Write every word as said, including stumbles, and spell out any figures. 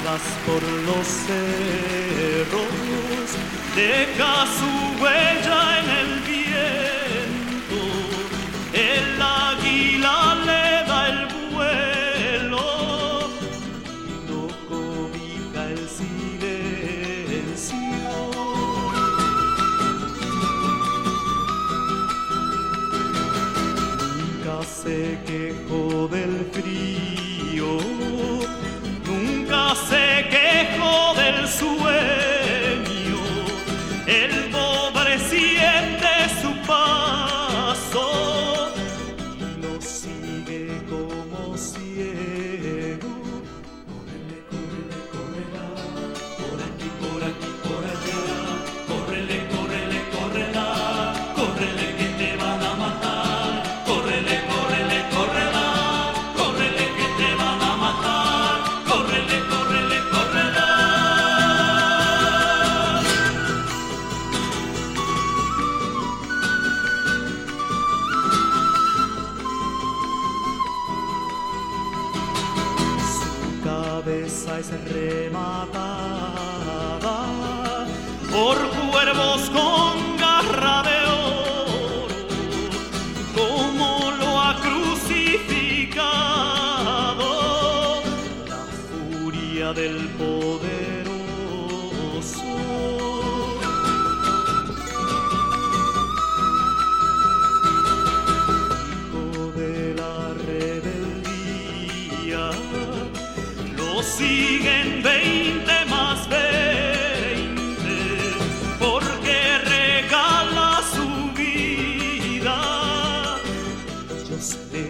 vas por los cerros, deja su huella en el viento, el águila le da el vuelo y lo cobija el silencio. Nunca se quejó del frío, nunca se quejó del sueño. El pobre siente su paso y lo sigue como ciego. Córrele, córrele, córrela, por aquí, por aquí, por allá. Córrele, córrele, córrela, córrele que te van a matar. Córrele, córrele, córrela, córrele que te van a matar. Córrele, córrele, córrela. Su cabeza es rematada por cuervos con garra de oro, como lo ha crucificado la furia del poderoso. Hijo de la rebeldía, lo siguen veinte más veinte, porque regala su vida. Ellos le